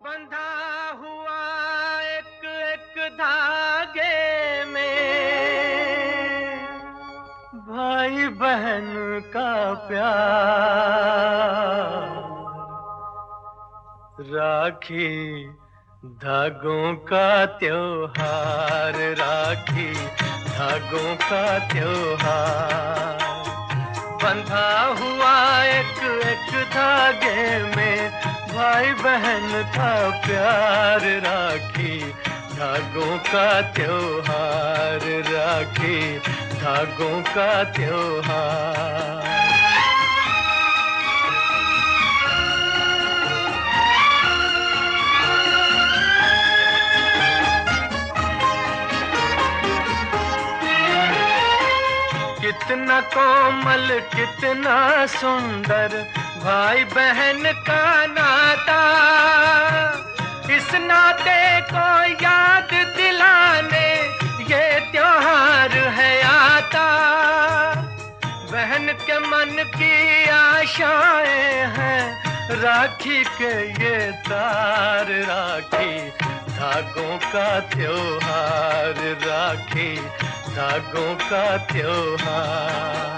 बंधा हुआ एक एक धागे में भाई बहन का प्यार। राखी धागों का त्योहार, राखी धागों का त्योहार। बंधा हुआ एक एक धागे में भाई बहन का प्यार। राखी धागों का त्योहार, राखी धागों का त्योहार। कितना कोमल कितना सुंदर भाई बहन का नाता। इस नाते को याद दिलाने ये त्योहार है आता। बहन के मन की आशाएं हैं राखी के ये तार। राखी धागों का त्योहार, राखी धागों का त्योहार।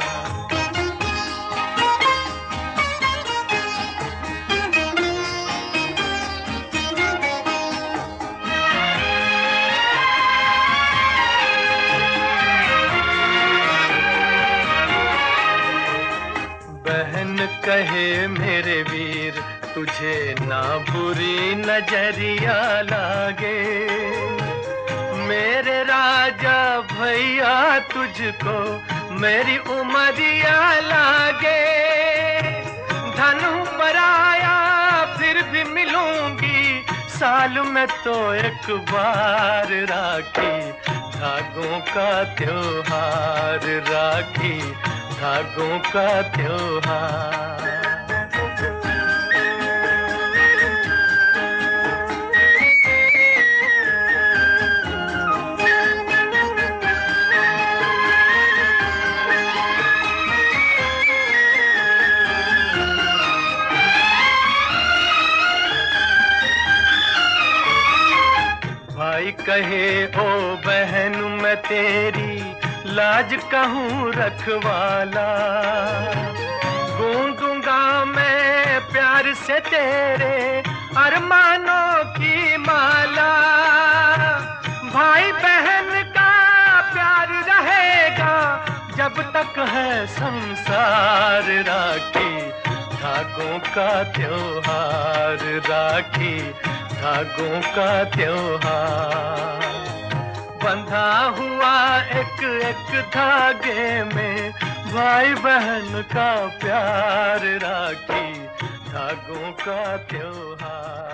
बहन कहे मेरे वीर तुझे ना बुरी नजरिया लागे। मेरे राजा भैया तुझको मेरी उमरिया लागे। धन पराया फिर भी मिलूंगी साल में तो एक बार। राखी धागों का त्योहार, राखी धागों का त्योहार। भाई कहे ओ बहन मैं तेरी लाज कहूँ रखवाला। गूंजूंगा मैं प्यार से तेरे अरमानों की माला। भाई बहन का प्यार रहेगा जब तक है संसार। राखी धागों का त्योहार, राखी धागों का त्योहार। बंधा हुआ एक एक धागे में भाई बहन का प्यार। राखी धागों का त्योहार।